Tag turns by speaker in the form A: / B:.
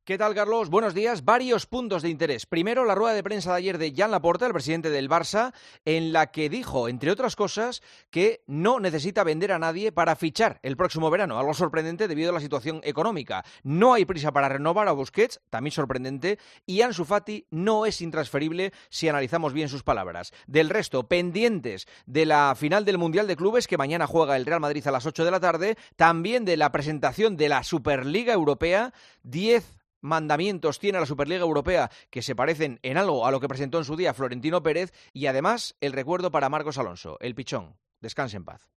A: ¿Qué tal, Carlos? Buenos días. Varios puntos de interés. Primero, la rueda de prensa de ayer de Joan Laporta, el presidente del Barça, en la que dijo, entre otras cosas, que no necesita vender a nadie para fichar el próximo verano. Algo sorprendente debido a la situación económica. No hay prisa para renovar a Busquets, también sorprendente, y Ansu Fati no es intransferible si analizamos bien sus palabras. Del resto, pendientes de la final del Mundial de Clubes, que mañana juega el Real Madrid a las 8 de la tarde, también de la presentación de la Superliga Europea. 10 mandamientos tiene la Superliga Europea que se parecen en algo a lo que presentó en su día Florentino Pérez, y además el recuerdo para Marcos Alonso, el pichón. Descanse en paz.